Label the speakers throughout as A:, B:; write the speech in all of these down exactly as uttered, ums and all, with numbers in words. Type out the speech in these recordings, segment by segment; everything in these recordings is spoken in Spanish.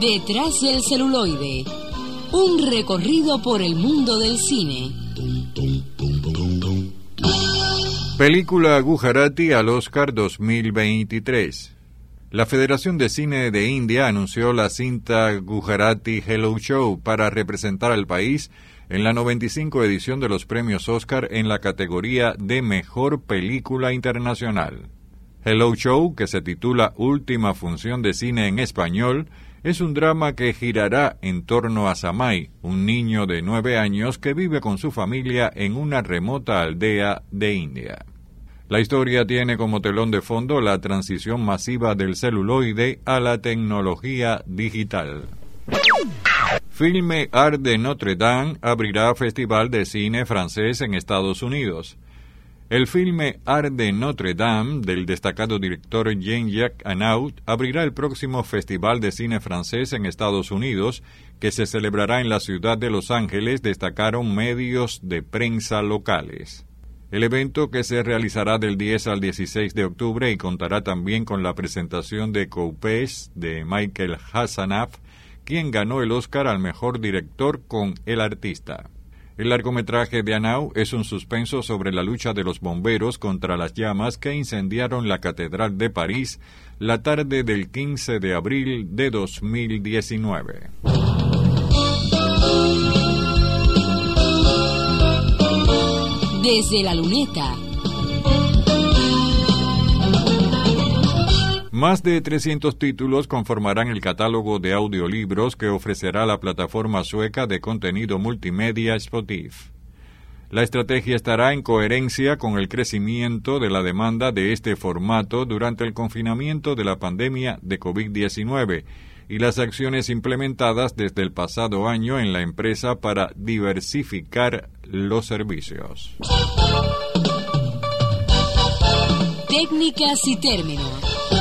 A: Detrás del celuloide, un recorrido por el mundo del cine.
B: Película Gujarati al Oscar dos mil veintitrés. La Federación de Cine de India anunció la cinta Gujarati Hello Show para representar al país en la noventa y cinco edición de los premios Oscar en la categoría de Mejor Película Internacional. Hello Show, que se titula Última Función de Cine en Español, es un drama que girará en torno a Samay, un niño de nueve años que vive con su familia en una remota aldea de India. La historia tiene como telón de fondo la transición masiva del celuloide a la tecnología digital. Filme Art de Notre Dame abrirá Festival de Cine Francés en Estados Unidos. El filme Art de Notre Dame, del destacado director Jean-Jacques Annaud, abrirá el próximo Festival de Cine Francés en Estados Unidos, que se celebrará en la ciudad de Los Ángeles, destacaron medios de prensa locales. El evento, que se realizará del diez al dieciséis de octubre y contará también con la presentación de Coupés de Michael Hassanaf, quien ganó el Oscar al mejor director con El artista. El largometraje de Annaud es un suspenso sobre la lucha de los bomberos contra las llamas que incendiaron la Catedral de París la tarde del quince de abril de dos mil diecinueve.
A: Desde la luneta.
B: Más de trescientos títulos conformarán el catálogo de audiolibros que ofrecerá la plataforma sueca de contenido multimedia Spotify. La estrategia estará en coherencia con el crecimiento de la demanda de este formato durante el confinamiento de la pandemia de COVID diecinueve y las acciones implementadas desde el pasado año en la empresa para diversificar los servicios.
A: Técnicas y términos.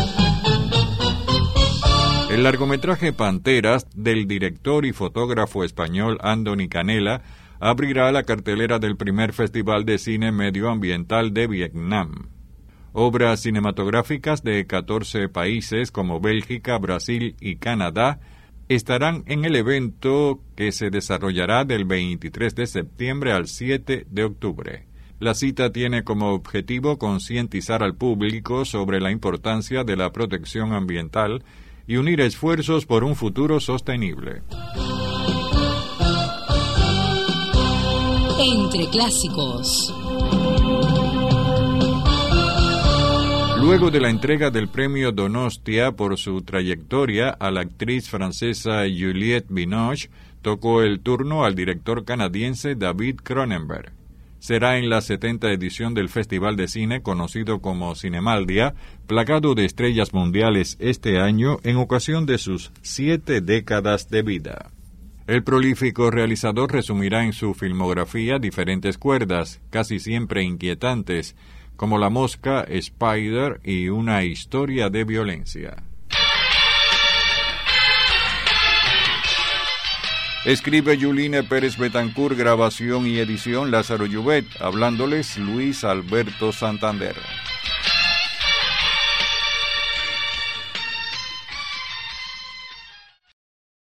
B: El largometraje Panteras, del director y fotógrafo español Andoni Canela, abrirá la cartelera del primer Festival de Cine Medioambiental de Vietnam. Obras cinematográficas de catorce países como Bélgica, Brasil y Canadá estarán en el evento, que se desarrollará del veintitrés de septiembre al siete de octubre. La cita tiene como objetivo concientizar al público sobre la importancia de la protección ambiental y unir esfuerzos por un futuro sostenible.
A: Entre clásicos.
B: Luego de la entrega del premio Donostia por su trayectoria a la actriz francesa Juliette Binoche, tocó el turno al director canadiense David Cronenberg. Será en la setenta edición del Festival de Cine conocido como Cinemaldia, plagado de estrellas mundiales este año en ocasión de sus siete décadas de vida. El prolífico realizador resumirá en su filmografía diferentes cuerdas, casi siempre inquietantes, como La Mosca, Spider y Una historia de violencia. Escribe Yuline Pérez Betancourt, grabación y edición Lázaro Llobet, hablándoles Luis Alberto Santander.